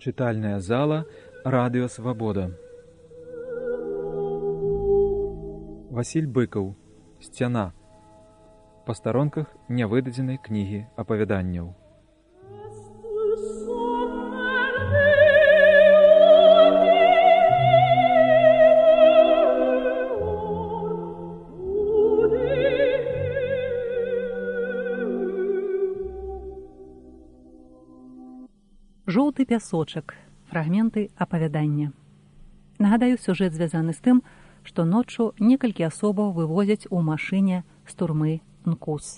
Читальная зала «Радио Свобода». Васіль Быкаў. Сцяна. Па старонках нявыдадзенай кнігі апавяданняў. Жоўты пясочак. Фрагменты апавядання. Нагадаю, сюжэт звязаны з тым, што ноччу некалькі асобаў вывозяць у машыне з турмы НКУС.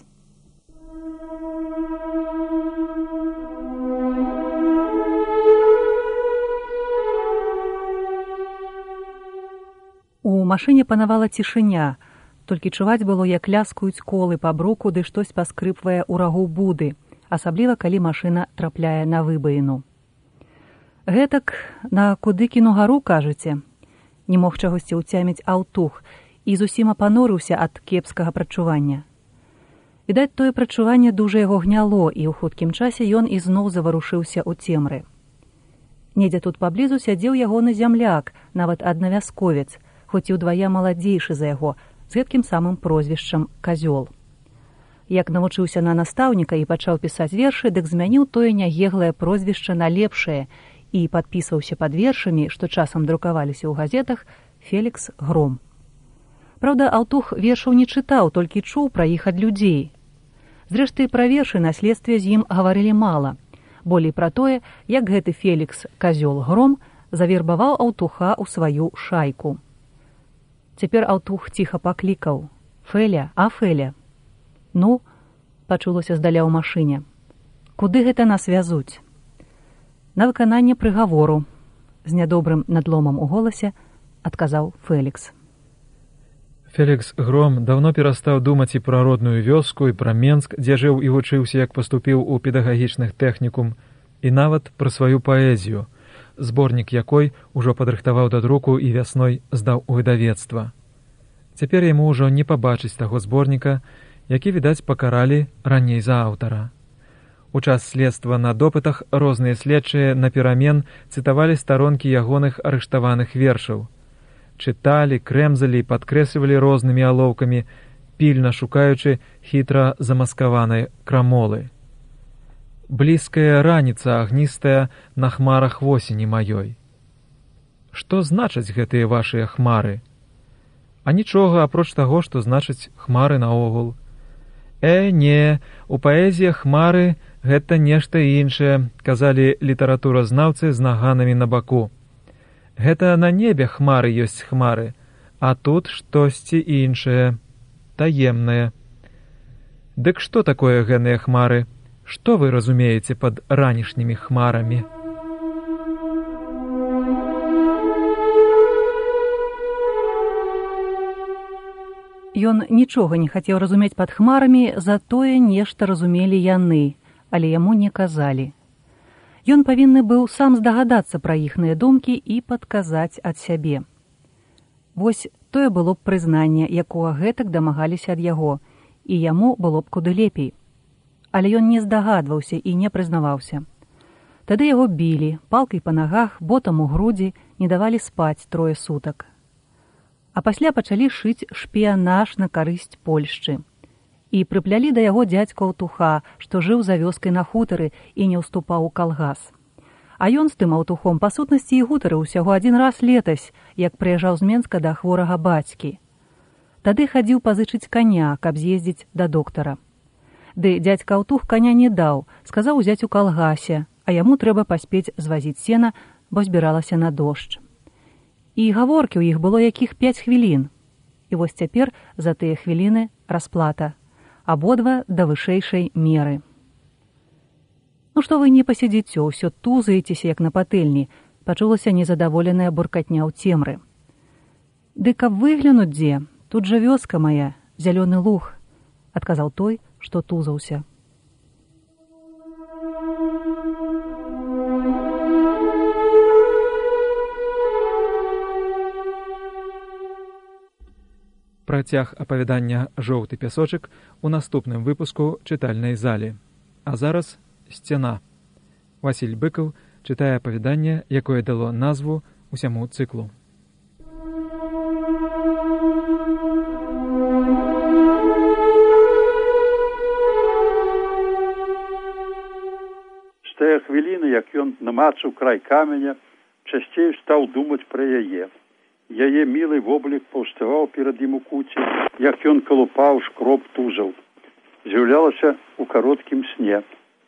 У машыне панавала цішыня, толькі чуваць было, як ляскаюць колы па бруку ды штось паскрыпвае ў рагу буды, асабліва калі машына трапляе на выбаіну. Гэтак на Кудыкіну гару, кажаце? Не мог чагосьці ўцяміць Аўтух і зусім апанорыўся ад кепскага прачування. Відаць, тое прачуванне дужа яго гняло, і ў хуткім часе ён ізноў заварушыўся ў цемры. Недзе тут паблізу сядзеў ягоны зямляк, нават аднавясковец, хоць і ўдвая маладзейшы за яго, з гэткім самым прозвішчам Казёл. Як навучыўся на настаўніка і пачаў пісаць вершы, дык змяніў тое нягеглае прозвішча на лепшае і падпісаўся пад вершамі, што часам друкаваліся ў газетах, Фелікс Гром. Праўда, Аўтух вершаў не чытаў, толькі чуў пра іх ад людзей. Зрэшты, пра вершы на следстве з ім гаварылі мала. Болей пра тое, як гэты Фелікс Казёл Гром завербаваў Аўтуха ў сваю шайку. Цяпер Аўтух ціха паклікаў: «Фэля, а Фэля?» «Ну», — пачулося здаля ў машыне. «Куды гэта нас вязуць?» «На выкананне прыгавору», — з нядобрым надломам у голасе адказаў Фелікс. Фелікс Гром даўно перастаў думаць і пра родную вёску, і пра Менск, дзе жыў і вучыўся, як паступіў у педагагічных тэхнікум, і нават пра сваю паэзію, зборнік якой ужо падрыхтаваў да друку і вясной здаў у выдавецтва. Цяпер яму ўжо не пабачыць таго зборніка, які, відаць, пакаралі раней за аўтара. У час следства на допытах розныя следчыя наперамен цытавалі старонкі ягоных арыштаваных вершаў. Чыталі, крэмзалі і падкрэслівалі рознымі алоўкамі, пільна шукаючы хітра замаскаванай крамолы. «Блізкая раніца агністая на хмарах восені маёй». Што значаць гэтыя вашыя хмары? А нічога, апроч таго, што значаць хмары наогул. Не, у паэзіі хмары гэта нешта іншае, казалі літаратуразнаўцы з наганамі на баку. Гэта на небе хмары ёсць хмары, а тут штосьці іншае, таемнае. Дык што такое гэныя хмары? Што вы разумееце пад ранішнімі хмарамі? Ён нічога не хацеў разумець пад хмарамі, затое нешта разумелі яны, але яму не казалі. Ён павінны быў сам здагадацца пра іхныя думкі і падказаць ад сябе. Вось тое было б прызнанне, якога гэтак дамагаліся ад яго, і яму было б куды лепей. Але ён не здагадваўся і не прызнаваўся. Тады яго білі, палкай па нагах, ботам у грудзі, не давалі спаць 3 сутак. А пасля пачалі шыць шпіянаж на карысць Польшчы. І прыплялі да яго дзядзьку Аўтуха, што жыў за вёскай на хутары і не ўступаў у калгас. А ён з тым Аўтухом, па сутнасці, і гутарыў усяго 1 раз летась, як прыязджаў з Менска да хворага бацькі. Тады хадзіў пазычыць каня, каб з'ездзіць да доктара. Ды дзядзька Аўтух каня не даў, сказаў узяць у калгасе, а яму трэба паспець звазіць сена, бо збіралася на дождж. І гаворкі ў іх было якіх 5 хвілін. І вось цяпер за тыя хвіліны расплата. Абодва да вышэйшай меры. «Ну што вы не пасядзіце, ўсё тузаецеся, як на патэльні», пачулася незадаволеная буркатня ў цемры. «Ды каб выглянуць дзе, тут жа вёска мая, зялёны луг», адказаў той, што тузаўся. Працяг апавядання «Жоўты пясочак» у наступным выпуску чытальнай залі. А зараз «Сцяна». Васіль Быкаў чытае апавяданне, якое дало назву усяму цыклу. З тая хвіліны, як ён намацаў край каменя, часцей стаў думаць пра яе. Яе мілы воблік паўставаў перад ім у куце, як ён калупаў шкроп тузаў. З'яўлялася ў кароткім сне.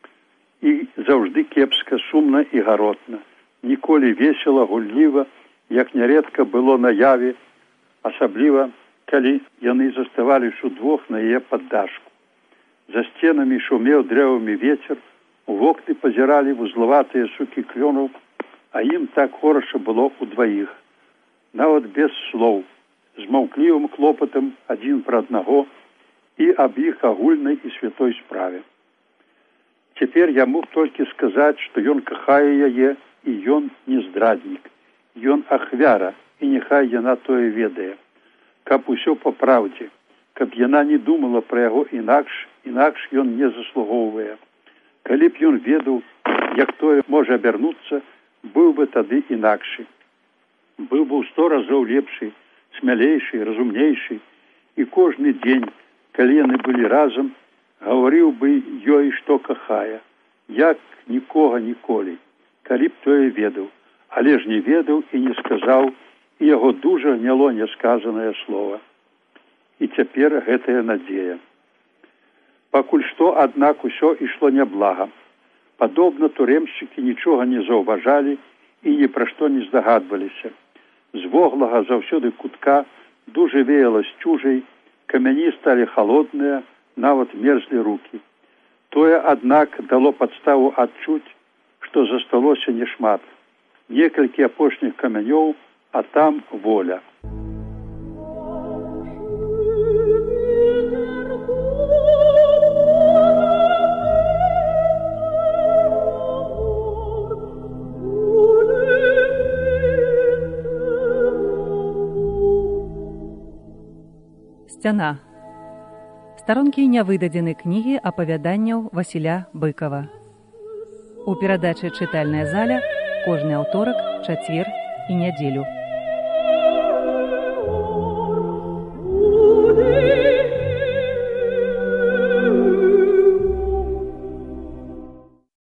І заўжды кепска, сумна і гаротна. Ніколі весела, гулліва, як нярэдка было на яве, асабліва, калі яны заставались удвох на яе паддашку. За сценамі шумеў дрэвамі вецер, у вокны пазіралі вузлаватыя сукі клёнаў, а ім так хораша было ўдваіх. Нават без слоў, з маўклівым клопатам адзін пра аднаго і аб іх агульнай і святой справе. Цяпер я мог толькі сказаць, што ён кахае яе, і ён не здраднік. Ён ахвяра, і няхай яна тое ведае. Каб усё па праўдзе, каб яна не думала пра яго інакш ён не заслугоўвае. Калі б ён ведаў, як тое можа абярнуцца, быў бы тады інакшы. Быў бы ў 100 разоў лепшы, смялейшы, разумнейшы, і кожны дзень, калі яны былі разам, гаварыў бы ёй, што кахае, як нікога ніколі, калі б тое ведаў, але ж не ведаў і не сказаў, і яго дужа гняло нясказанае слова. І цяпер гэтая надзея. Пакуль што, аднак, усё ішло няблага. Падобна, турэмшчыкі нічога не заўважалі і ні пра што не здагадваліся. З воглага заўсёды кутка дужа веяла сцюжай, камяні сталі халодныя, нават мерзлі рукі. Тое, аднак, дало падставу адчуць, што засталося нешмат. Некалькі апошніх камянёў, а там воля. Сцяна. Старонкі нявыдадзенай кнігі апавяданняў Васіля Быкава. У перадачы «Чытальная заля» кожны аўторак, чацвер і нядзелю.